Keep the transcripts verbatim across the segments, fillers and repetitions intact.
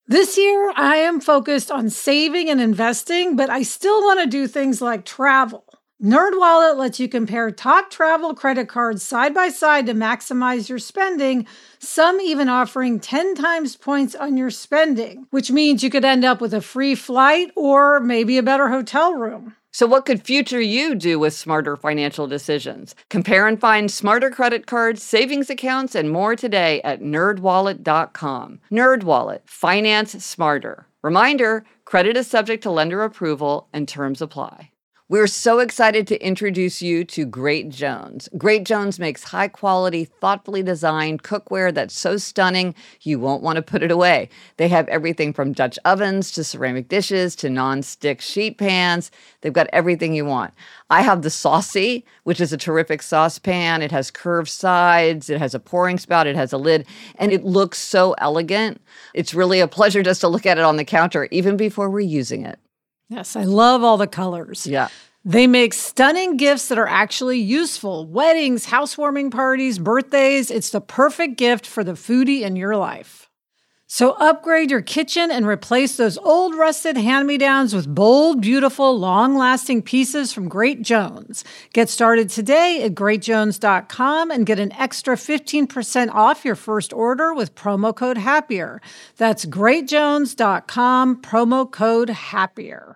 This year, I am focused on saving and investing, but I still want to do things like travel. NerdWallet lets you compare top travel credit cards side by side to maximize your spending, some even offering ten times points on your spending, which means you could end up with a free flight or maybe a better hotel room. So what could future you do with smarter financial decisions? Compare and find smarter credit cards, savings accounts, and more today at nerd wallet dot com. NerdWallet, finance smarter. Reminder, credit is subject to lender approval and terms apply. We're so excited to introduce you to Great Jones. Great Jones makes high-quality, thoughtfully designed cookware that's so stunning you won't want to put it away. They have everything from Dutch ovens to ceramic dishes to non-stick sheet pans. They've got everything you want. I have the Saucy, which is a terrific saucepan. It has curved sides, it has a pouring spout, it has a lid, and it looks so elegant. It's really a pleasure just to look at it on the counter, even before we're using it. Yes, I love all the colors. Yeah. They make stunning gifts that are actually useful. Weddings, housewarming parties, birthdays. It's the perfect gift for the foodie in your life. So upgrade your kitchen and replace those old rusted hand-me-downs with bold, beautiful, long-lasting pieces from Great Jones. Get started today at great jones dot com and get an extra fifteen percent off your first order with promo code HAPPIER. That's great jones dot com, promo code HAPPIER.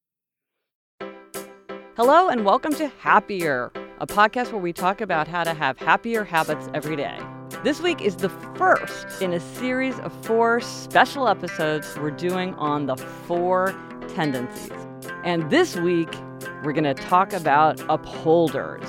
Hello and welcome to Happier, a podcast where we talk about how to have happier habits every day. This week is the first in a series of four special episodes we're doing on the four tendencies. And this week, we're going to talk about upholders.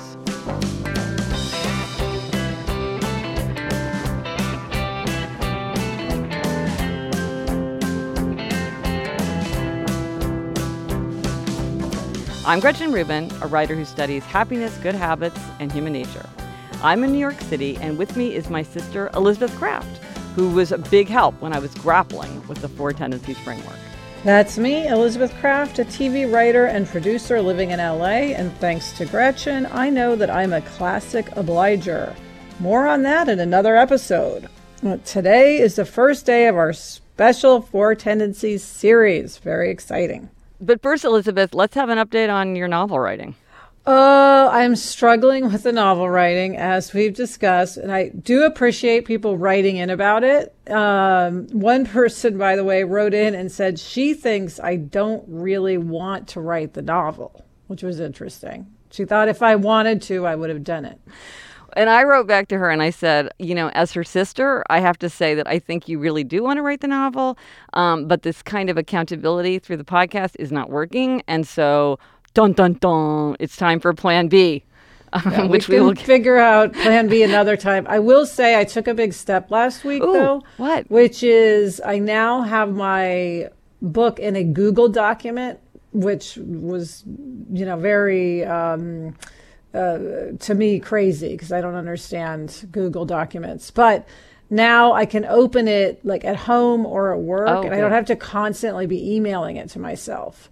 I'm Gretchen Rubin, a writer who studies happiness, good habits, and human nature. I'm in New York City, and with me is my sister, Elizabeth Craft, who was a big help when I was grappling with the Four Tendencies framework. That's me, Elizabeth Craft, a T V writer and producer living in L A, and thanks to Gretchen, I know that I'm a classic obliger. More on that in another episode. Today is the first day of our special Four Tendencies series. Very exciting. But first, Elizabeth, let's have an update on your novel writing. Oh, I'm struggling with the novel writing, as we've discussed, and I do appreciate people writing in about it. Um, one person, by the way, wrote in and said she thinks I don't really want to write the novel, which was interesting. She thought if I wanted to, I would have done it. And I wrote back to her and I said, you know, as her sister, I have to say that I think you really do want to write the novel, um, but this kind of accountability through the podcast is not working. And so, dun, dun, dun, it's time for Plan B, um, yeah, which we, we can will figure out Plan B another time. I will say I took a big step last week, Ooh, though. What? Which is I now have my book in a Google document, which was, you know, very... Um, Uh, to me, crazy because I don't understand Google documents. But now I can open it like at home or at work, oh, and good. I don't have to constantly be emailing it to myself.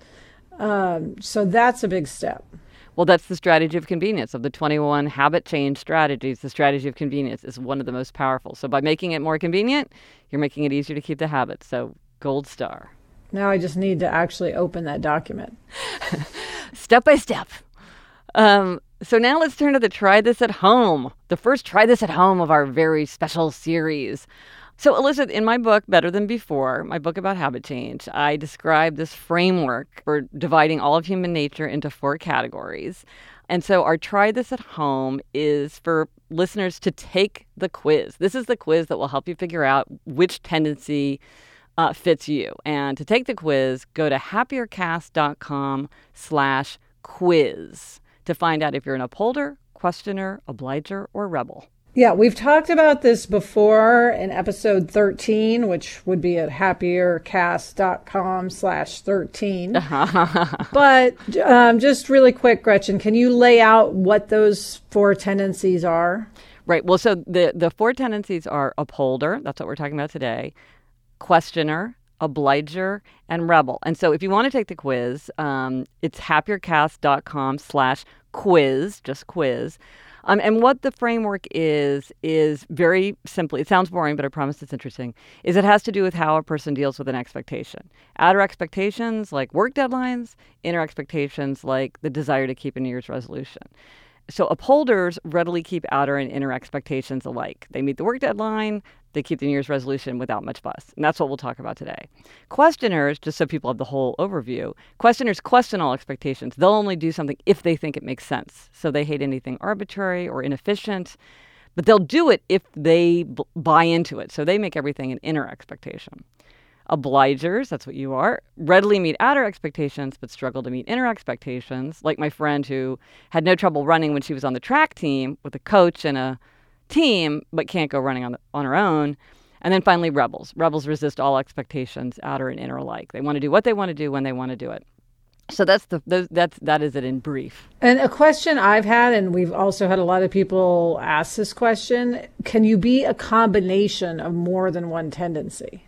Um, so that's a big step. Well, that's the strategy of convenience. Of the twenty-one habit change strategies, the strategy of convenience is one of the most powerful. So by making it more convenient, you're making it easier to keep the habit. So gold star. Now I just need to actually open that document. Step by step. Um, so now let's turn to the Try This at Home, the first Try This at Home of our very special series. So Elizabeth, in my book, Better Than Before, my book about habit change, I describe this framework for dividing all of human nature into four categories. And so our Try This at Home is for listeners to take the quiz. This is the quiz that will help you figure out which tendency uh, fits you. And to take the quiz, go to happiercast.com slash quiz. to find out if you're an upholder, questioner, obliger, or rebel. Yeah, we've talked about this before in episode thirteen, which would be at happiercast.com slash 13. But um, just really quick, Gretchen, can you lay out what those four tendencies are? Right. Well, so the, the four tendencies are upholder. That's what we're talking about today. Questioner, obliger, and rebel. And so if you want to take the quiz, um, it's happiercast.com slash quiz, just quiz. Um, and what the framework is, is very simply, it sounds boring, but I promise it's interesting, is it has to do with how a person deals with an expectation. Outer expectations like work deadlines, inner expectations like the desire to keep a New Year's resolution. So upholders readily keep outer and inner expectations alike. They meet the work deadline, they keep the New Year's resolution without much fuss. And that's what we'll talk about today. Questioners, just so people have the whole overview, questioners question all expectations. They'll only do something if they think it makes sense. So they hate anything arbitrary or inefficient, but they'll do it if they b- buy into it. So they make everything an inner expectation. Obligers, that's what you are, readily meet outer expectations but struggle to meet inner expectations, like my friend who had no trouble running when she was on the track team with a coach and a team, but can't go running on the, on her own. And then finally, rebels. Rebels resist all expectations, outer and inner alike. They want to do what they want to do when they want to do it. So that's the those, that's that is it in brief. And a question I've had, and we've also had a lot of people ask this question: can you be a combination of more than one tendency?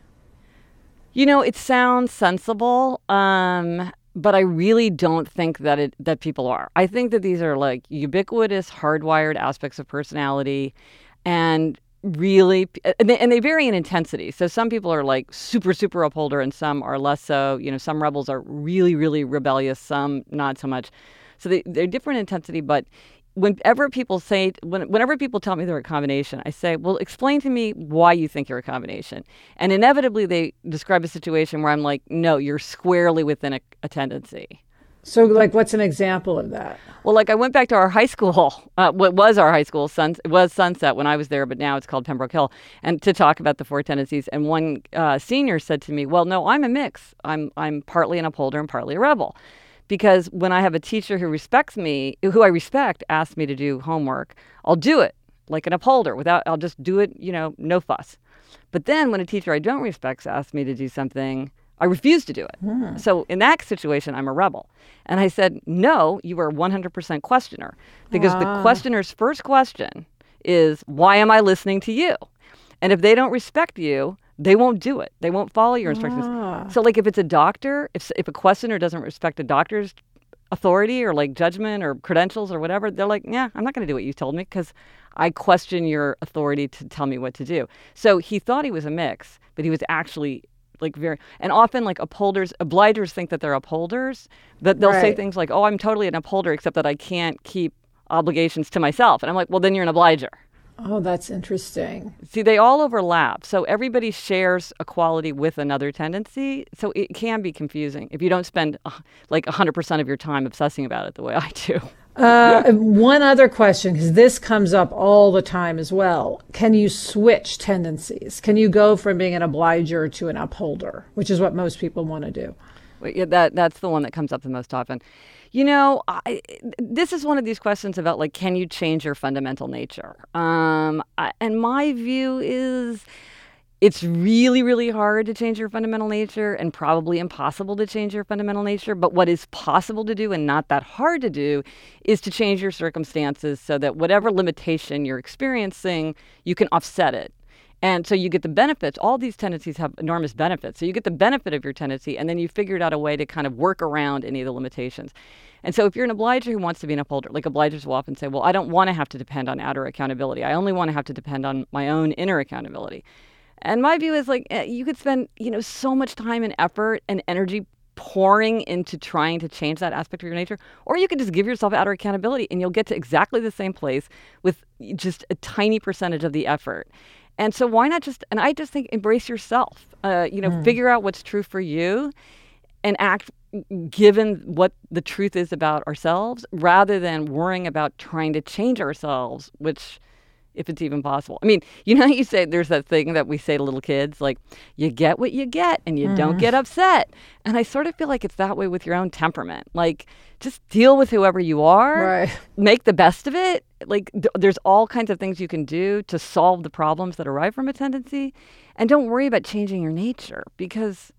You know, it sounds sensible, um, but I really don't think that it that people are. I think that these are like ubiquitous, hardwired aspects of personality, and really, and they, and they vary in intensity. So some people are like super, super upholder, and some are less so. You know, some rebels are really, really rebellious, some not so much. So they, they're different intensity, but whenever people say, when, whenever people tell me they're a combination, I say, well, explain to me why you think you're a combination. And inevitably, they describe a situation where I'm like, no, you're squarely within a, a tendency. So, like, what's an example of that? Well, like, I went back to our high school, uh, what was our high school, Sun, it was Sunset when I was there, but now it's called Pembroke Hill, and to talk about the four tendencies. And one uh, senior said to me, well, no, I'm a mix. I'm I'm partly an upholder and partly a rebel. Because when I have a teacher who respects me, who I respect, asks me to do homework, I'll do it like an upholder. Without, I'll just do it, you know, no fuss. But then when a teacher I don't respect asks me to do something, I refuse to do it. Hmm. So in that situation, I'm a rebel. And I said, no, you are one hundred percent questioner. Because wow. the questioner's first question is, why am I listening to you? And if they don't respect you, they won't do it. They won't follow your instructions. Ah. So like if it's a doctor, if if a questioner doesn't respect a doctor's authority or like judgment or credentials or whatever, they're like, yeah, I'm not going to do what you told me because I question your authority to tell me what to do. So he thought he was a mix, but he was actually like very, and often like upholders, obligers think that they're upholders, that they'll right. say things like, oh, I'm totally an upholder except that I can't keep obligations to myself. And I'm like, well, then you're an obliger. Oh, that's interesting. See, they all overlap. So everybody shares a quality with another tendency. So it can be confusing if you don't spend uh, like one hundred percent of your time obsessing about it the way I do. Uh, one other question, because this comes up all the time as well. Can you switch tendencies? Can you go from being an obliger to an upholder, which is what most people want to do? Well, yeah, that that's the one that comes up the most often. You know, I, this is one of these questions about, like, can you change your fundamental nature? Um, I, and my view is it's really, really hard to change your fundamental nature and probably impossible to change your fundamental nature. But what is possible to do and not that hard to do is to change your circumstances so that whatever limitation you're experiencing, you can offset it. And so you get the benefits. All these tendencies have enormous benefits. So you get the benefit of your tendency, and then you figured out a way to kind of work around any of the limitations. And so if you're an obliger who wants to be an upholder, like obligers will often say, well, I don't want to have to depend on outer accountability. I only want to have to depend on my own inner accountability. And my view is like, you could spend, you know, so much time and effort and energy pouring into trying to change that aspect of your nature, or you could just give yourself outer accountability and you'll get to exactly the same place with just a tiny percentage of the effort. And so why not just, and I just think, embrace yourself, uh, you know, mm. figure out what's true for you and act given what the truth is about ourselves rather than worrying about trying to change ourselves, which, if it's even possible. I mean, you know, you say there's that thing that we say to little kids, like, you get what you get and you mm. don't get upset. And I sort of feel like it's that way with your own temperament. Like, just deal with whoever you are, right. Make the best of it. Like, th- there's all kinds of things you can do to solve the problems that arise from a tendency. And don't worry about changing your nature because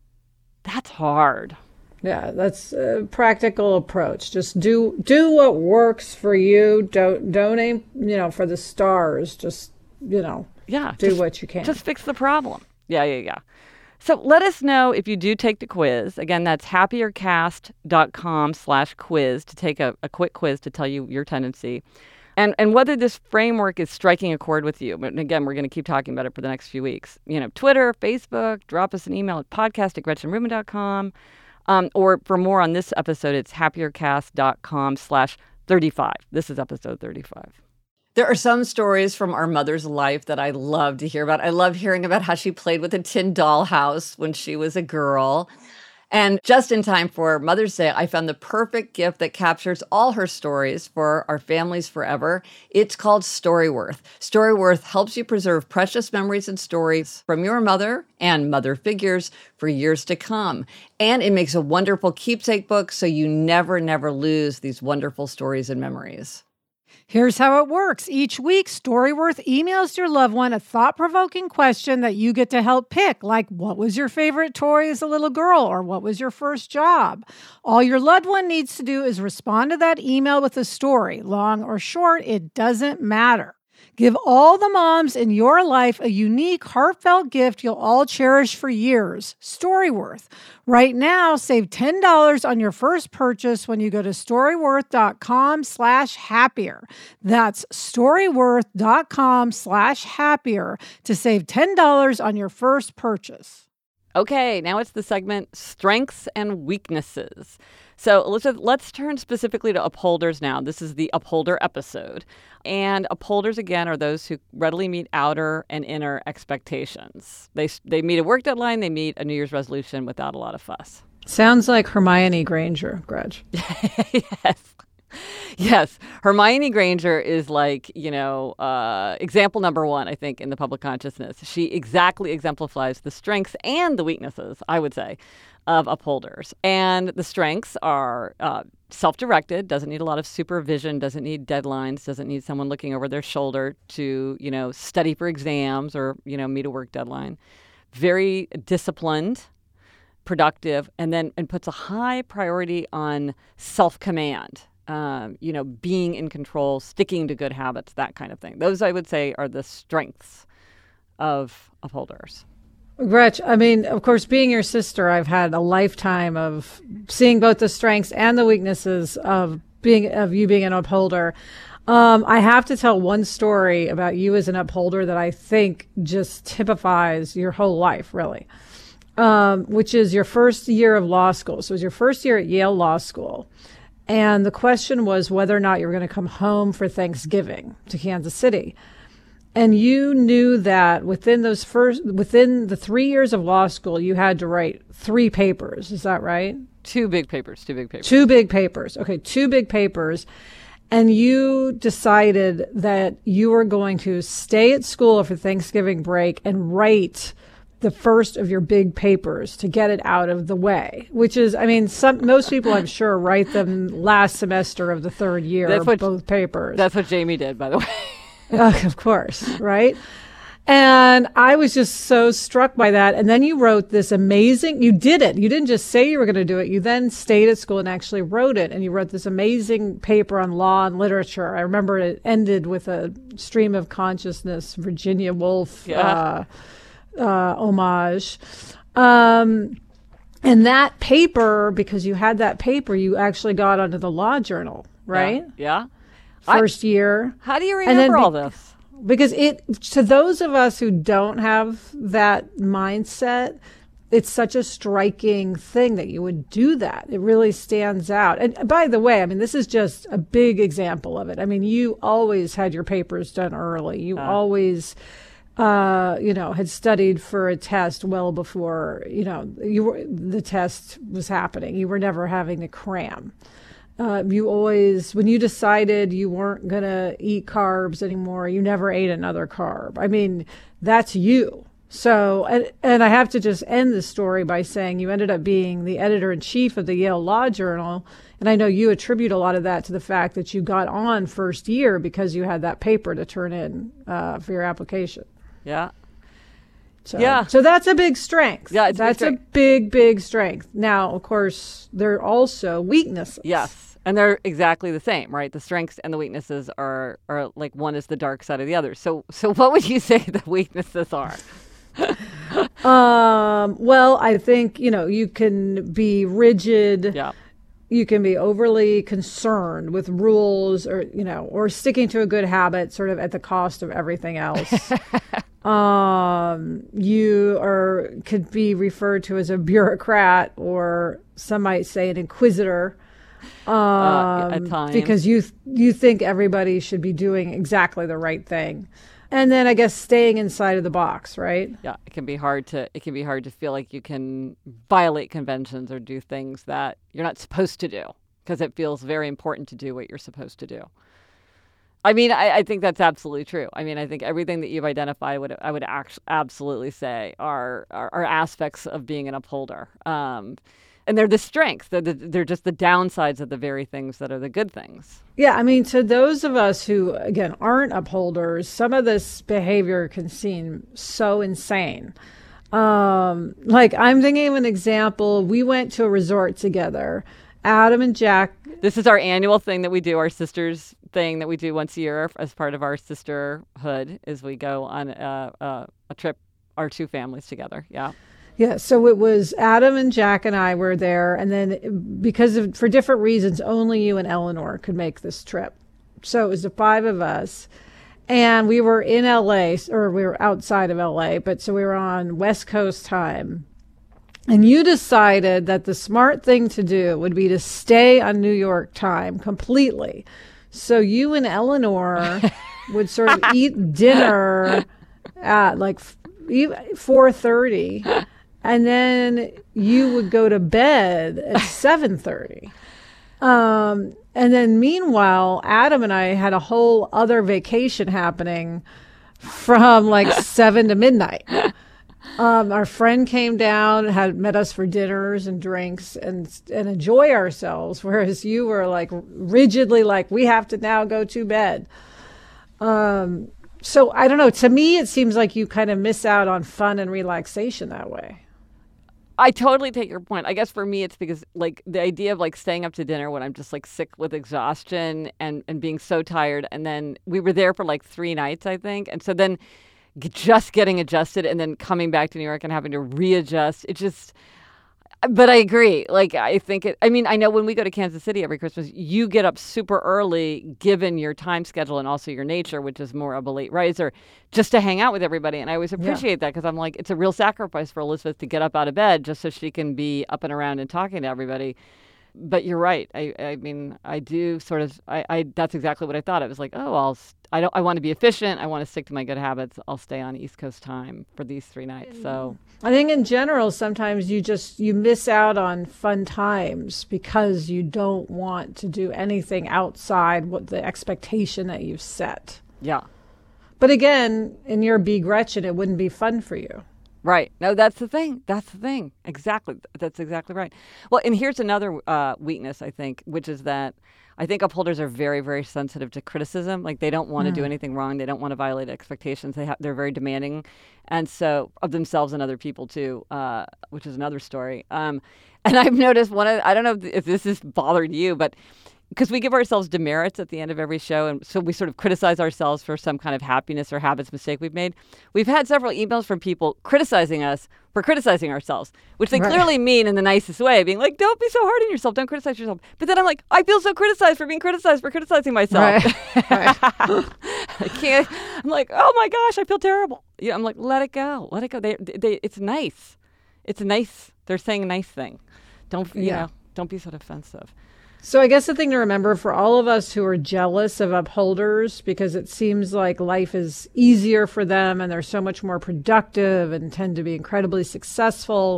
that's hard. Yeah, that's a practical approach. Just do do what works for you. Don't don't aim, you know, for the stars. Just, you know, yeah, do just, what you can. Just fix the problem. Yeah, yeah, yeah. So let us know if you do take the quiz. Again, that's happiercast.com slash quiz to take a, a quick quiz to tell you your tendency. And and whether this framework is striking a chord with you. But again, we're going to keep talking about it for the next few weeks. You know, Twitter, Facebook, drop us an email at podcast at gretchen rubin dot com. Um, or for more on this episode, it's happiercast.com slash 35. This is episode thirty-five. There are some stories from our mother's life that I love to hear about. I love hearing about how she played with a tin dollhouse when she was a girl. And just in time for Mother's Day, I found the perfect gift that captures all her stories for our families forever. It's called Storyworth. Storyworth helps you preserve precious memories and stories from your mother and mother figures for years to come. And it makes a wonderful keepsake book so you never, never lose these wonderful stories and memories. Here's how it works. Each week, Storyworth emails your loved one a thought-provoking question that you get to help pick, like what was your favorite toy as a little girl, or what was your first job? All your loved one needs to do is respond to that email with a story. Long or short, it doesn't matter. Give all the moms in your life a unique, heartfelt gift you'll all cherish for years. Storyworth. Right now, save ten dollars on your first purchase when you go to storyworth.com slash happier. That's storyworth.com slash happier to save ten dollars on your first purchase. Okay, now it's the segment Strengths and Weaknesses. So, Elizabeth, let's turn specifically to upholders now. This is the upholder episode. And upholders, again, are those who readily meet outer and inner expectations. They they meet a work deadline, they meet a New Year's resolution without a lot of fuss. Sounds like Hermione Granger, Gretch. Yes. Yes. Hermione Granger is like, you know, uh, example number one, I think, in the public consciousness. She exactly exemplifies the strengths and the weaknesses, I would say, of upholders. And the strengths are uh, self-directed, doesn't need a lot of supervision, doesn't need deadlines, doesn't need someone looking over their shoulder to, you know, study for exams or, you know, meet a work deadline. Very disciplined, productive, and then and puts a high priority on self-command. Um, you know, being in control, sticking to good habits, that kind of thing. Those, I would say, are the strengths of upholders. Gretch, I mean, of course, being your sister, I've had a lifetime of seeing both the strengths and the weaknesses of being of you being an upholder. Um, I have to tell one story about you as an upholder that I think just typifies your whole life, really, um, which is your first year of law school. So it was your first year at Yale Law School. And the question was whether or not you were going to come home for Thanksgiving to Kansas City. And you knew that within those first, within the three years of law school, you had to write three papers. Is that right? Two big papers, two big papers. Two big papers. Okay, two big papers. And you decided that you were going to stay at school for Thanksgiving break and write the first of your big papers to get it out of the way, which is, I mean, some most people, I'm sure, write them last semester of the third year, that's what, both papers. That's what Jamie did, by the way. uh, of course, right? And I was just so struck by that. And then you wrote this amazing, you did it. You didn't just say you were going to do it. You then stayed at school and actually wrote it. And you wrote this amazing paper on law and literature. I remember it ended with a stream of consciousness, Virginia Woolf, yeah. uh, Uh, homage. Um, and that paper, because you had that paper, you actually got onto the Law Journal, right? Yeah. yeah. First I, year. How do you remember be- all this? Because it, to those of us who don't have that mindset, it's such a striking thing that you would do that. It really stands out. And by the way, I mean, this is just a big example of it. I mean, you always had your papers done early. You uh. always... Uh, you know, had studied for a test well before, you know, you were, the test was happening. You were never having to cram. Uh, you always, when you decided you weren't going to eat carbs anymore, you never ate another carb. I mean, that's you. So, and, and I have to just end the story by saying you ended up being the editor-in-chief of the Yale Law Journal. And I know you attribute a lot of that to the fact that you got on first year because you had that paper to turn in uh, for your application. Yeah. So, yeah. So that's a big strength. Yeah, it's that's a big, a big, big strength. Now, of course, there are also weaknesses. Yes. And they're exactly the same, right? The strengths and the weaknesses are, are like one is the dark side of the other. So so what would you say the weaknesses are? um, well, I think, you know, you can be rigid. Yeah. You can be overly concerned with rules or, you know, or sticking to a good habit sort of at the cost of everything else. um, you are could be referred to as a bureaucrat, or some might say an inquisitor. Um, uh, at times. Because you, you think everybody should be doing exactly the right thing. And then I guess staying inside of the box, right? Yeah, it can be hard to it can be hard to feel like you can violate conventions or do things that you're not supposed to do, because it feels very important to do what you're supposed to do. I mean, I, I think that's absolutely true. I mean, I think everything that you've identified, would I would act, absolutely say are, are are aspects of being an upholder. Um, And they're the strengths. They're, the, they're just the downsides of the very things that are the good things. Yeah, I mean, to those of us who, again, aren't upholders, some of this behavior can seem so insane. Um, like, I'm thinking of an example. We went to a resort together. Adam and Jack. This is our annual thing that we do, our sisters thing that we do once a year as part of our sisterhood, is we go on a, a, a trip, our two families together. Yeah. Yeah, so it was Adam and Jack and I were there, and then because of for different reasons, only you and Eleanor could make this trip. So it was the five of us, and we were in L A, or we were outside of L A, but so we were on West Coast time. And you decided that the smart thing to do would be to stay on New York time completely. So you and Eleanor would sort of eat dinner at like four thirty. And then you would go to bed at seven thirty. Um, and then meanwhile, Adam and I had a whole other vacation happening from like seven to midnight. Um, our friend came down, had met us for dinners and drinks and and enjoy ourselves, whereas you were like rigidly like, we have to now go to bed. Um, so I don't know. To me, it seems like you kind of miss out on fun and relaxation that way. I totally take your point. I guess for me, it's because like the idea of like staying up to dinner when I'm just like sick with exhaustion and, and being so tired. And then we were there for like three nights, I think. And so then just getting adjusted and then coming back to New York and having to readjust. It just, but I agree. Like, I think it, I mean, I know when we go to Kansas City every Christmas, you get up super early given your time schedule and also your nature, which is more of a late riser, just to hang out with everybody. And I always appreciate yeah. that, because I'm like, it's a real sacrifice for Elizabeth to get up out of bed just so she can be up and around and talking to everybody. But you're right. I, I mean, I do sort of, I, I, that's exactly what I thought. It was like, oh, I'll, I don't, I want to be efficient. I want to stick to my good habits. I'll stay on East Coast time for these three nights. So I think in general, sometimes you just, you miss out on fun times because you don't want to do anything outside what the expectation that you've set. Yeah. But again, in your Be Gretchen, it wouldn't be fun for you. Right. No, that's the thing. That's the thing. Exactly. That's exactly right. Well, and here's another uh, weakness, I think, which is that I think upholders are very, very sensitive to criticism. Like, they don't want to mm. do anything wrong. They don't want to violate expectations. They ha- they're very demanding, and so of themselves and other people too, uh, which is another story. Um, and I've noticed one of, I don't know if this has bothered you, but because we give ourselves demerits at the end of every show, and so we sort of criticize ourselves for some kind of happiness or habits mistake we've made. We've had several emails from people criticizing us for criticizing ourselves, which they right. clearly mean in the nicest way, being like, don't be so hard on yourself, don't criticize yourself. But then I'm like, I feel so criticized for being criticized for criticizing myself. Right. Right. I can't, I'm like, oh my gosh, I feel terrible. Yeah, I'm like, let it go, let it go. They, they, it's nice. It's nice. They're saying a nice thing. Don't, you yeah. know, don't be so defensive. So I guess the thing to remember for all of us who are jealous of upholders, because it seems like life is easier for them and they're so much more productive and tend to be incredibly successful,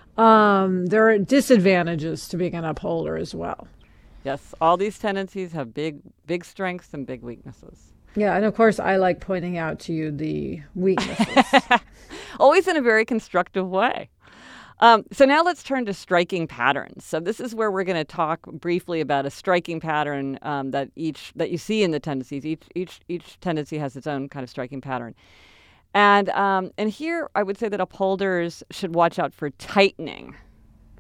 um, there are disadvantages to being an upholder as well. Yes, all these tendencies have big, big strengths and big weaknesses. Yeah, and of course, I like pointing out to you the weaknesses. Always in a very constructive way. Um, so now let's turn to striking patterns. So this is where we're going to talk briefly about a striking pattern um, that each that you see in the tendencies. Each each each tendency has its own kind of striking pattern, and um, and here I would say that upholders should watch out for tightening.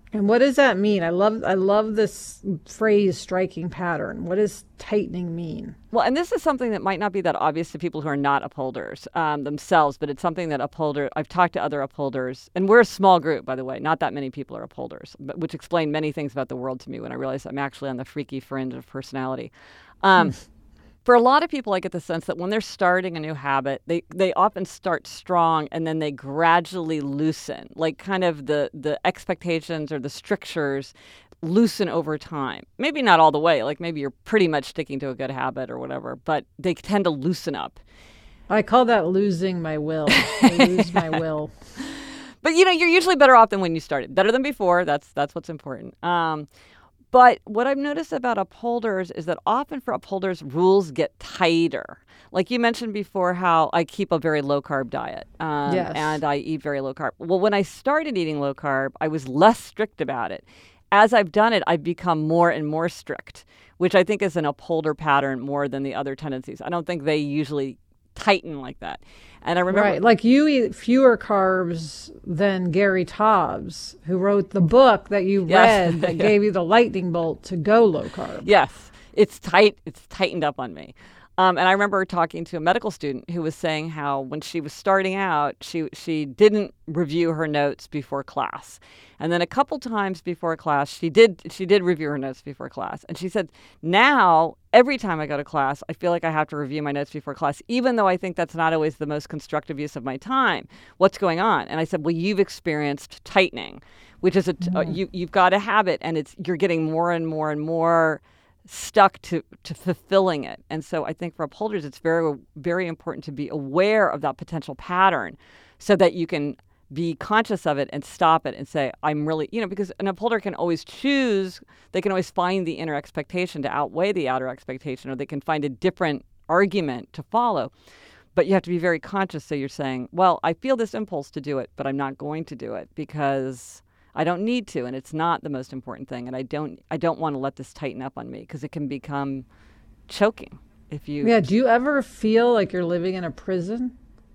And what does that mean? I love I love this phrase, striking pattern. What does tightening mean? Well, and this is something that might not be that obvious to people who are not upholders um, themselves, but it's something that upholder, I've talked to other upholders, and we're a small group, by the way. Not that many people are upholders, but, which explained many things about the world to me when I realized I'm actually on the freaky fringe of personality. Um, For a lot of people, I get the sense that when they're starting a new habit, they, they often start strong and then they gradually loosen, like kind of the, the expectations or the strictures loosen over time. Maybe not all the way, like maybe you're pretty much sticking to a good habit or whatever, but they tend to loosen up. I call that losing my will. I lose my will. But, you know, you're usually better off than when you started. Better than before. That's that's what's important. Um, But what I've noticed about upholders is that often for upholders, rules get tighter. Like you mentioned before, how I keep a very low carb diet um, yes. and I eat very low carb. Well, when I started eating low carb, I was less strict about it. As I've done it, I've become more and more strict, which I think is an upholder pattern more than the other tendencies. I don't think they usually tighten like that. And I remember, right, like you eat fewer carbs than Gary Taubes, who wrote the book that you Yes. read that Yeah. gave you the lightning bolt to go low carb. Yes, it's tight. It's tightened up on me. Um, and I remember talking to a medical student who was saying how when she was starting out, she she didn't review her notes before class. And then a couple times before class, she did she did review her notes before class. And she said, now, every time I go to class, I feel like I have to review my notes before class, even though I think that's not always the most constructive use of my time. What's going on? And I said, well, you've experienced tightening, which is a t- Mm. uh, you you've got a habit, and it's you're getting more and more and more stuck to, to fulfilling it. And so I think for upholders, it's very, very important to be aware of that potential pattern so that you can be conscious of it and stop it and say, I'm really, you know, because an upholder can always choose, they can always find the inner expectation to outweigh the outer expectation, or they can find a different argument to follow. But you have to be very conscious. So you're saying, well, I feel this impulse to do it, but I'm not going to do it because I don't need to, and it's not the most important thing, and I don't I don't want to let this tighten up on me because it can become choking if you Yeah, do you ever feel like you're living in a prison?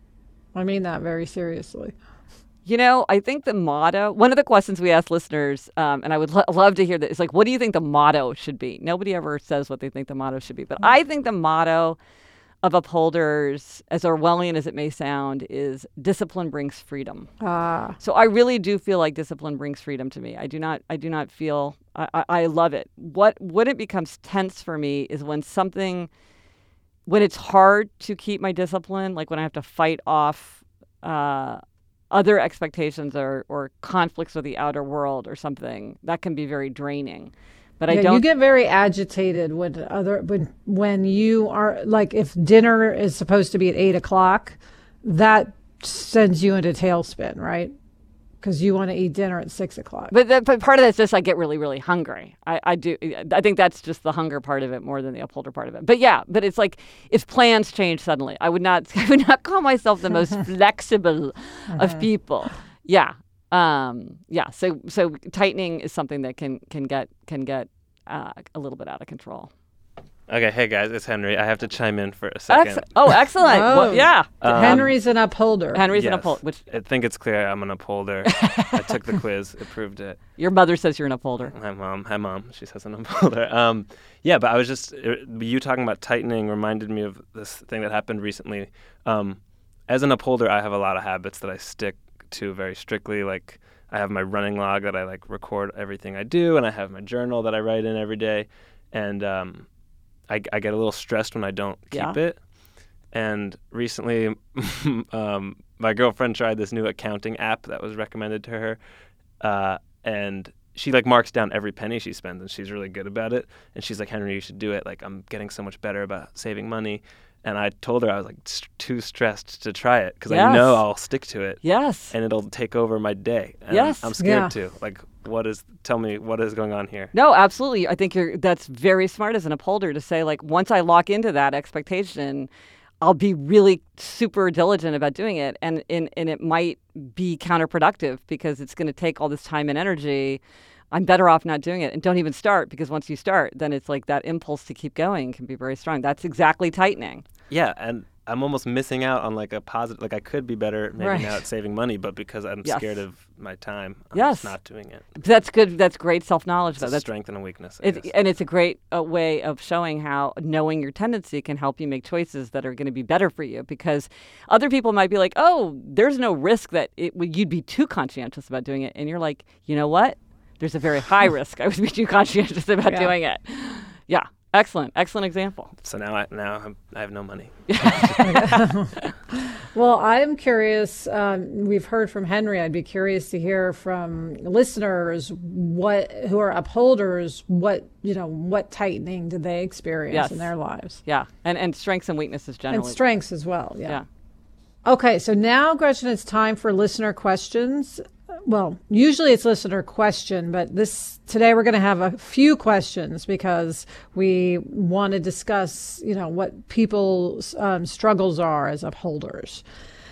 I mean that very seriously. You know, I think the motto, one of the questions we ask listeners, um, and I would lo- love to hear that, is like, what do you think the motto should be? Nobody ever says what they think the motto should be, but I think the motto of upholders, as Orwellian as it may sound, is discipline brings freedom. Ah. So I really do feel like discipline brings freedom to me. I do not. I do not feel. I, I, I love it. What when it becomes tense for me is when something, when it's hard to keep my discipline, like when I have to fight off uh, other expectations or or conflicts with the outer world or something. That can be very draining. But yeah, I don't. You get very agitated when other when when you are like if dinner is supposed to be at eight o'clock, that sends you into tailspin, right? Because you want to eat dinner at six o'clock. But, that, but part of that's just I get really, really hungry. I, I do. I think that's just the hunger part of it more than the upholder part of it. But yeah, but it's like if plans change suddenly, I would not. I would not call myself the most flexible of people. Yeah, um, yeah. So so tightening is something that can can get can get uh, a little bit out of control. Okay, hey guys, it's Henry. I have to chime in for a second. Ex- oh, excellent. Oh. Well, yeah. Um, Henry's an upholder. Henry's an yes. upholder. Which I think it's clear I'm an upholder. I took the quiz, it proved it. your mother says you're an upholder. Hi, Mom. Hi, Mom. She says an upholder. Um, yeah, but I was just, it, you talking about tightening reminded me of this thing that happened recently. Um, as an upholder, I have a lot of habits that I stick to very strictly. Like, I have my running log that I, like, record everything I do, and I have my journal that I write in every day. And, um, I, I get a little stressed when I don't keep Yeah. it. And recently, um, my girlfriend tried this new accounting app that was recommended to her. Uh, and she like marks down every penny she spends, and she's really good about it. And she's like, Henry, you should do it. Like, I'm getting so much better about saving money. And I told her I was like st- too stressed to try it because Yes. I know I'll stick to it. Yes. And it'll take over my day. And Yes. I'm scared Yeah. to. Like, what is, tell me, what is going on here? No, absolutely. I think you're that's very smart as an upholder to say, like, once I lock into that expectation, I'll be really super diligent about doing it. And, and, and it might be counterproductive because it's going to take all this time and energy. I'm better off not doing it. And don't even start, because once you start, then it's like that impulse to keep going can be very strong. That's exactly tightening. Yeah, and I'm almost missing out on like a positive, like I could be better maybe Right. now at saving money, but because I'm Yes. scared of my time, I'm Yes. just not doing it. That's good. That's great self-knowledge, It's though. a That's strength and a weakness. I It, guess. and it's a great uh, way of showing how knowing your tendency can help you make choices that are going to be better for you. Because other people might be like, "Oh, there's no risk that it, would- you'd be too conscientious about doing it," and you're like, "You know what? There's a very high risk I would be too conscientious about Yeah. doing it." Yeah, excellent, excellent example. So now I now I'm, I have no money. Well, I'm curious. Um, we've heard from Henry. I'd be curious to hear from listeners what who are upholders. What you know, what tightening did they experience Yes. in their lives, Yeah, and and strengths and weaknesses generally. and strengths as well. Yeah. Yeah. Okay, so now, Gretchen, it's time for listener questions. Well, usually it's listener question, but this today we're going to have a few questions because we want to discuss, you know, what people's um, struggles are as upholders.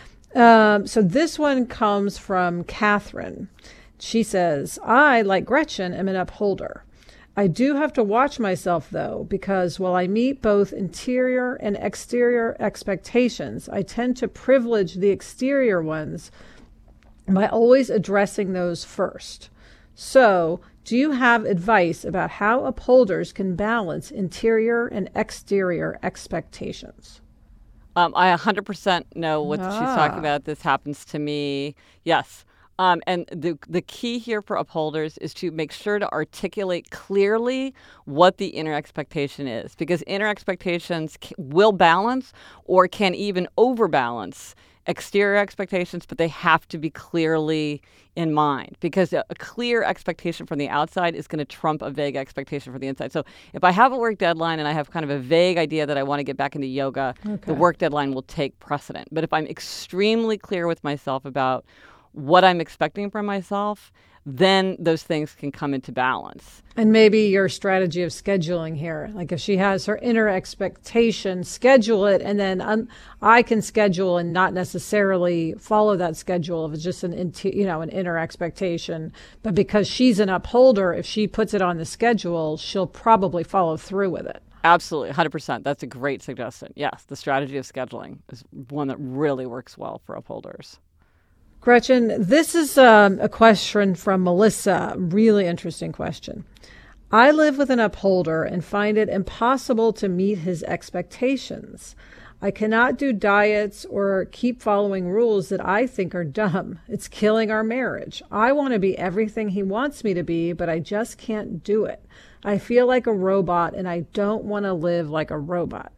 Um, so this one comes from Catherine. She says, "I, like Gretchen, am an upholder. I do have to watch myself, though, because while I meet both interior and exterior expectations, I tend to privilege the exterior ones by always addressing those first. So, do you have advice about how upholders can balance interior and exterior expectations?" Um, I one hundred percent know what she's talking Ah. about. This happens to me. Yes. Um, and the the key here for upholders is to make sure to articulate clearly what the inner expectation is, because inner expectations c- will balance or can even overbalance exterior expectations, but they have to be clearly in mind, because a, a clear expectation from the outside is going to trump a vague expectation from the inside. So if I have a work deadline and I have kind of a vague idea that I want to get back into yoga, the Okay. work deadline will take precedent. But if I'm extremely clear with myself about what I'm expecting from myself, then those things can come into balance. And maybe your strategy of scheduling here, like if she has her inner expectation, schedule it, and then un- I can schedule and not necessarily follow that schedule if it's just an inti- you know an inner expectation. But because she's an upholder, if she puts it on the schedule, she'll probably follow through with it. Absolutely, one hundred percent. That's a great suggestion. Yes, the strategy of scheduling is one that really works well for upholders. Gretchen, this is um, a question from Melissa. Really interesting question. I live with an upholder and find it impossible to meet his expectations. I cannot do diets or keep following rules that I think are dumb. It's killing our marriage. I want to be everything he wants me to be, but I just can't do it. I feel like a robot, and I don't want to live like a robot.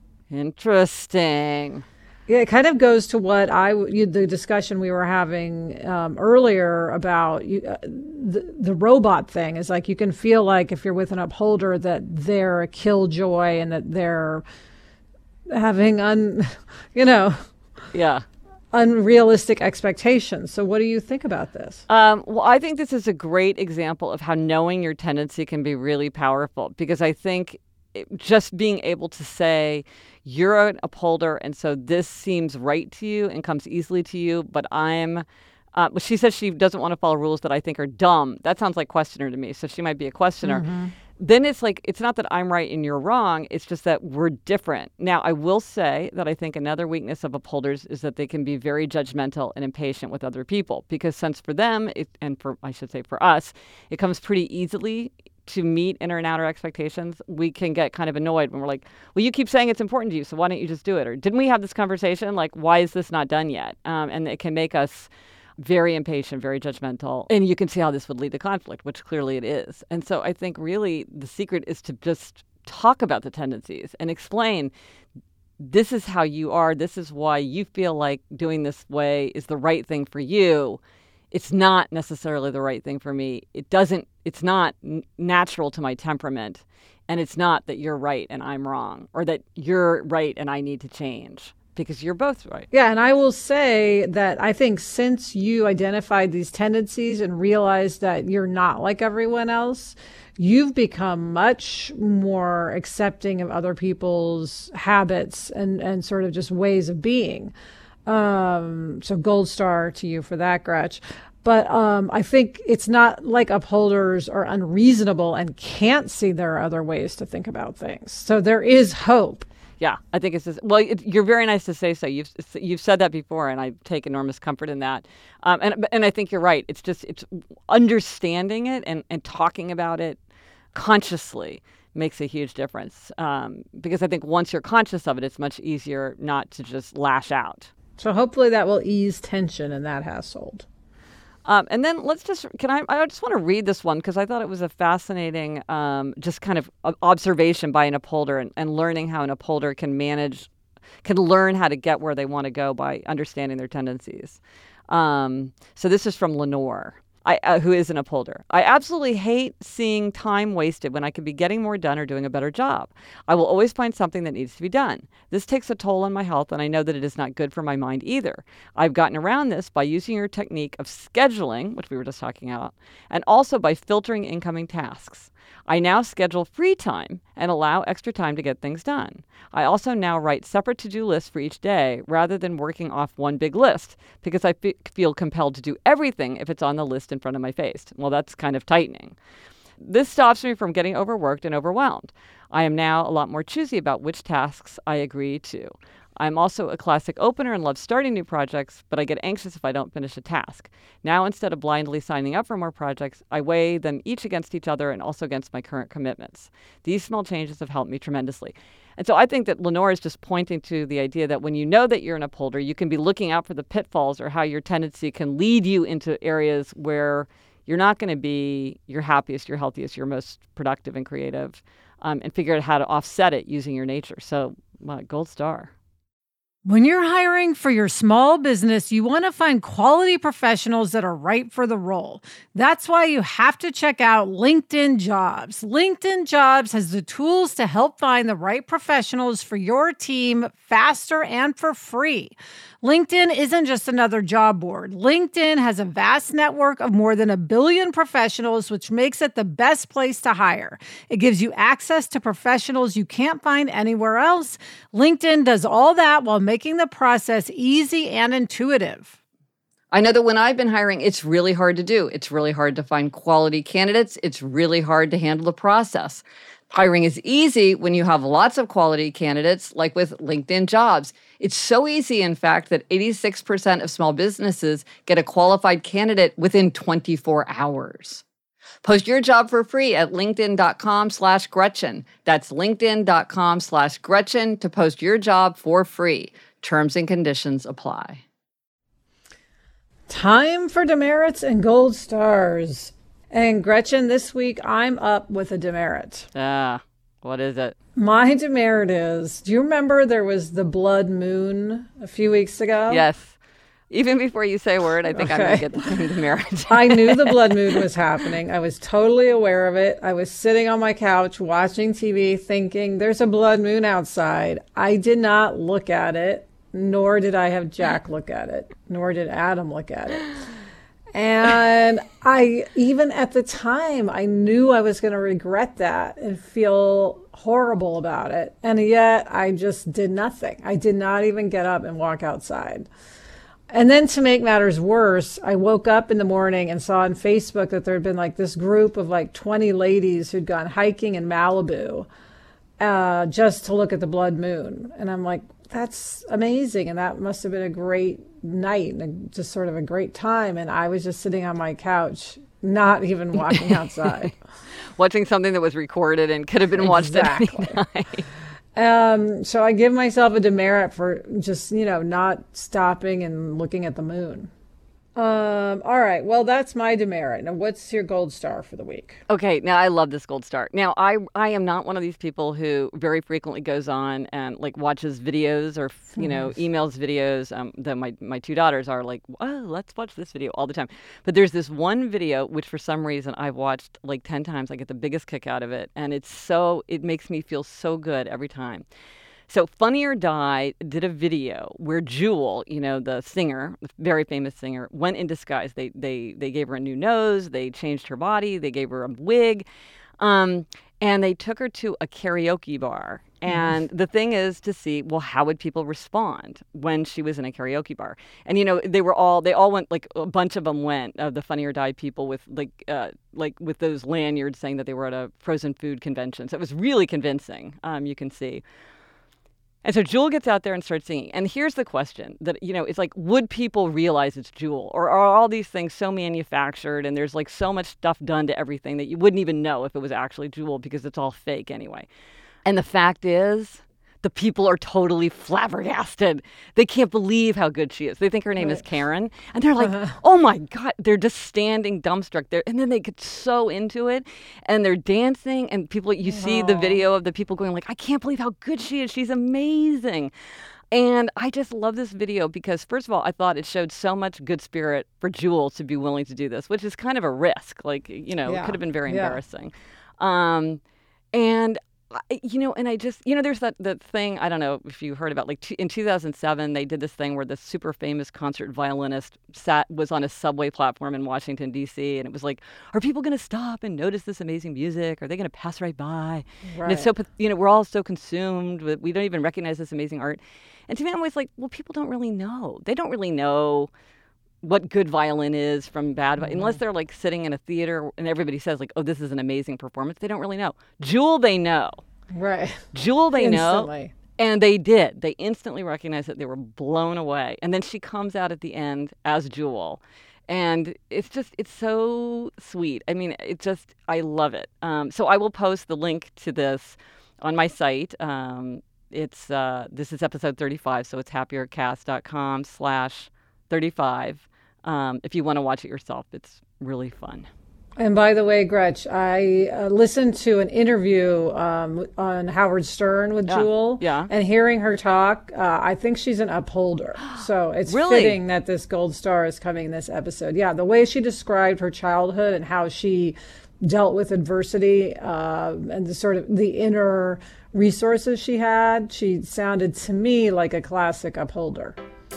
Interesting. Yeah, it kind of goes to what I you, the discussion we were having um, earlier about you, uh, the the robot thing is like you can feel like if you're with an upholder that they're a killjoy and that they're having un you know Yeah. unrealistic expectations. So what do you think about this? Um, well, I think this is a great example of how knowing your tendency can be really powerful, because I think it, just being able to say, you're an upholder, and so this seems right to you and comes easily to you, but I'm, uh, well, she says she doesn't want to follow rules that I think are dumb. That sounds like questioner to me, so she might be a questioner. Then it's like, it's not that I'm right and you're wrong, it's just that we're different. Now, I will say that I think another weakness of upholders is that they can be very judgmental and impatient with other people, because since for them, it, and for, I should say for us, it comes pretty easily to meet inner and outer expectations, we can get kind of annoyed when we're like, well, you keep saying it's important to you, so why don't you just do it? Or didn't we have this conversation? Like, why is this not done yet? Um, and it can make us very impatient, very judgmental. And you can see how this would lead to conflict, which clearly it is. And so I think really the secret is to just talk about the tendencies and explain, this is how you are. This is why you feel like doing this way is the right thing for you. It's not necessarily the right thing for me. It doesn't, it's not n- natural to my temperament. And it's not that you're right and I'm wrong, or that you're right and I need to change, because you're both right. Yeah, and I will say that I think since you identified these tendencies and realized that you're not like everyone else, you've become much more accepting of other people's habits and, and sort of just ways of being. Um, so gold star to you for that, Gretch. But um, I think it's not like upholders are unreasonable and can't see there are other ways to think about things. So there is hope. Yeah, I think it's just, well, it, you're very nice to say so. You've you've said that before, and I take enormous comfort in that. Um, and and I think you're right. It's just it's understanding it and, and talking about it consciously makes a huge difference. Um, because I think once you're conscious of it, it's much easier not to just lash out. So hopefully that will ease tension in that household. Um, and then let's just, can I, I just want to read this one because I thought it was a fascinating, um, just kind of observation by an upholder and, and learning how an upholder can manage, can learn how to get where they want to go by understanding their tendencies. Um, so this is from Lenore. I, uh, who is an upholder. I absolutely hate seeing time wasted when I could be getting more done or doing a better job. I will always find something that needs to be done. This takes a toll on my health, and I know that it is not good for my mind either. I've gotten around this by using your technique of scheduling, which we were just talking about, and also by filtering incoming tasks. I now schedule free time and allow extra time to get things done. I also now write separate to-do lists for each day rather than working off one big list because I f- feel compelled to do everything if it's on the list in front of my face. Well, that's kind of tightening. This stops me from getting overworked and overwhelmed. I am now a lot more choosy about which tasks I agree to. I'm also a classic opener and love starting new projects, but I get anxious if I don't finish a task. Now, instead of blindly signing up for more projects, I weigh them each against each other and also against my current commitments. These small changes have helped me tremendously. And so I think that Lenore is just pointing to the idea that when you know that you're an upholder, you can be looking out for the pitfalls or how your tendency can lead you into areas where you're not going to be your happiest, your healthiest, your most productive and creative, um, and figure out how to offset it using your nature. So uh, gold star. When you're hiring for your small business, you want to find quality professionals that are right for the role. That's why you have to check out LinkedIn Jobs. LinkedIn Jobs has the tools to help find the right professionals for your team faster and for free. LinkedIn isn't just another job board. LinkedIn has a vast network of more than a billion professionals, which makes it the best place to hire. It gives you access to professionals you can't find anywhere else. LinkedIn does all that while making the process easy and intuitive. I know that when I've been hiring, it's really hard to do. It's really hard to find quality candidates. It's really hard to handle the process. Hiring is easy when you have lots of quality candidates, like with LinkedIn Jobs. It's so easy, in fact, that eighty-six percent of small businesses get a qualified candidate within twenty-four hours. Post your job for free at linkedin.com slash Gretchen. That's linkedin.com slash Gretchen to post your job for free. Terms and conditions apply. Time for demerits and gold stars. And Gretchen, this week I'm up with a demerit. Ah, what is it? My demerit is, do you remember there was the blood moon a few weeks ago? Yes. Even before you say a word, I think Okay. I'm going to get the same demerit. I knew the blood moon was happening. I was totally aware of it. I was sitting on my couch watching T V thinking, there's a blood moon outside. I did not look at it, nor did I have Jack look at it, nor did Adam look at it. And I, even at the time, I knew I was going to regret that and feel horrible about it. And yet I just did nothing. I did not even get up and walk outside. And then to make matters worse, I woke up in the morning and saw on Facebook that there had been like this group of like twenty ladies who'd gone hiking in Malibu uh, just to look at the blood moon. And I'm like, that's amazing. And that must have been a great night and just sort of a great time. And I was just sitting on my couch, not even walking outside. Watching something that was recorded and could have been watched Exactly. at any time. Um, so I give myself a demerit for just, you know, not stopping and looking at the moon. Um, all right. Well, that's my demerit. Now, what's your gold star for the week? Okay, now I love this gold star. Now, I I am not one of these people who very frequently goes on and like watches videos or, you know, emails videos. Um, that my, my two daughters are like, oh, let's watch this video all the time. But there's this one video, which for some reason I've watched like ten times. I get the biggest kick out of it. And it's so, it makes me feel so good every time. So Funny or Die did a video where Jewel, you know, the singer, the very famous singer, went in disguise. They they they gave her a new nose, they changed her body, they gave her a wig, um, and they took her to a karaoke bar. And the thing is to see, well, how would people respond when she was in a karaoke bar? And, you know, they were all, they all went, like a bunch of them went, uh, the Funny or Die people with like, uh, like with those lanyards saying that they were at a frozen food convention. So it was really convincing, um, you can see. And so Jewel gets out there and starts singing. And here's the question that, you know, it's like, would people realize it's Jewel? Or are all these things so manufactured and there's like so much stuff done to everything that you wouldn't even know if it was actually Jewel because it's all fake anyway? And the fact is, the people are totally flabbergasted. They can't believe how good she is. They think her name right. is Karen. And they're like, uh-huh. oh my God, they're just standing dumbstruck there. And then they get so into it and they're dancing and people, you Aww. see the video of the people going like, I can't believe how good she is. She's amazing. And I just love this video because, first of all, I thought it showed so much good spirit for Jewel to be willing to do this, which is kind of a risk. Like, you know, yeah. it could have been very yeah. embarrassing. Um, and You know, and I just, you know, there's that, that thing, I don't know if you heard about, like t- in two thousand seven, they did this thing where this super famous concert violinist sat, was on a subway platform in Washington, D C, and it was like, are people going to stop and notice this amazing music? Are they going to pass right by? Right. And it's so, you know, we're all so consumed with, we don't even recognize this amazing art. And to me, I'm always like, well, people don't really know. They don't really know what good violin is from bad violin, mm. unless they're like sitting in a theater and everybody says like, oh, this is an amazing performance. They don't really know. Jewel, they know. Right. Jewel, they instantly. know. And they did. They instantly recognized that they were blown away. And then she comes out at the end as Jewel. And it's just, it's so sweet. I mean, it just, I love it. Um, so I will post the link to this on my site. Um, it's, uh, this is episode thirty-five, so it's happiercast.com slash 35. Um, if you want to watch it yourself, it's really fun. And by the way, Gretch, I uh, listened to an interview um, on Howard Stern with yeah. Jewel. Yeah. And hearing her talk, uh, I think she's an upholder. So it's really? fitting that this gold star is coming in this episode. Yeah, the way she described her childhood and how she dealt with adversity uh, and the sort of the inner resources she had, she sounded to me like a classic upholder.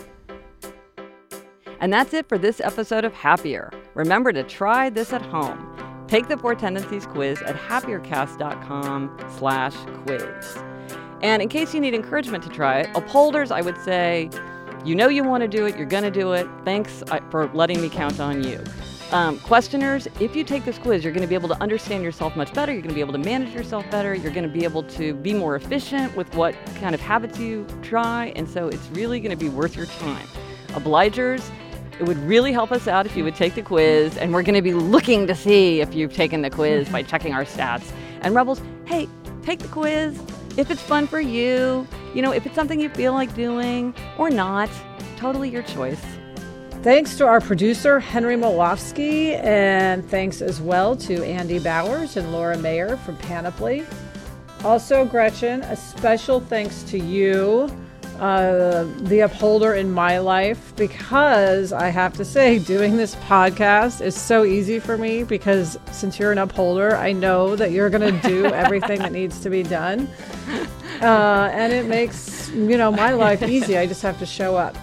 And that's it for this episode of Happier. Remember to try this at home. Take the Four Tendencies quiz at happiercast.com slash quiz. And in case you need encouragement to try it, upholders, I would say, you know you want to do it, you're going to do it. Thanks for letting me count on you. Um, questioners, if you take this quiz, you're going to be able to understand yourself much better. You're going to be able to manage yourself better. You're going to be able to be more efficient with what kind of habits you try. And so it's really going to be worth your time. Obligers, it would really help us out if you would take the quiz, and we're going to be looking to see if you've taken the quiz by checking our stats. And Rebels, hey, take the quiz. If it's fun for you, you know, if it's something you feel like doing or not, totally your choice. Thanks to our producer, Henry Molofsky, and thanks as well to Andy Bowers and Laura Mayer from Panoply. Also, Gretchen, a special thanks to you, Uh, the upholder in my life, because I have to say doing this podcast is so easy for me because since you're an upholder, I know that you're going to do everything that needs to be done. Uh, and it makes, you know, my life easy. I just have to show up.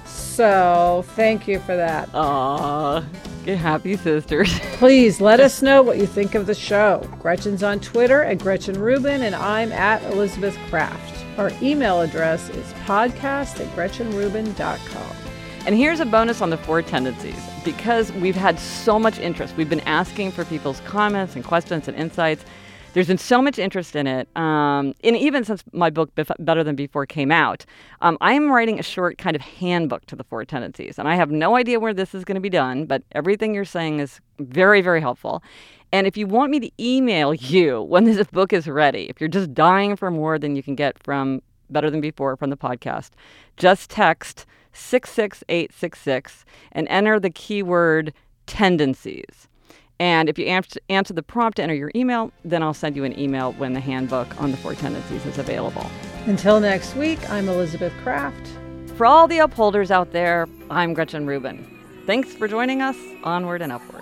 So thank you for that. Aw, get happy sisters. Please let us know what you think of the show. Gretchen's on Twitter at Gretchen Rubin and I'm at Elizabeth Kraft. Our email address is podcast at gretchen rubin dot com. And here's a bonus on the Four Tendencies. Because we've had so much interest, we've been asking for people's comments and questions and insights. There's been so much interest in it. Um, and even since my book, Better Than Before, came out, um, I am writing a short kind of handbook to the Four Tendencies. And I have no idea where this is going to be done, but everything you're saying is very, very helpful. And if you want me to email you when this book is ready, if you're just dying for more than you can get from Better Than Before from the podcast, just text six six eight six six and enter the keyword tendencies. And if you answer, answer the prompt to enter your email, then I'll send you an email when the handbook on the Four Tendencies is available. Until next week, I'm Elizabeth Kraft. For all the upholders out there, I'm Gretchen Rubin. Thanks for joining us. Onward and upward.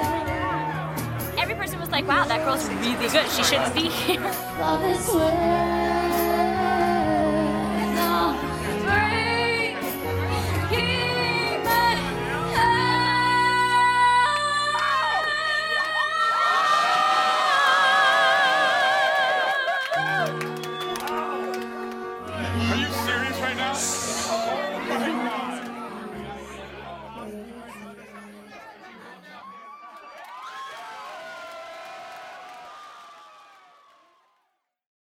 Like, wow, that girl's really good. She shouldn't be here.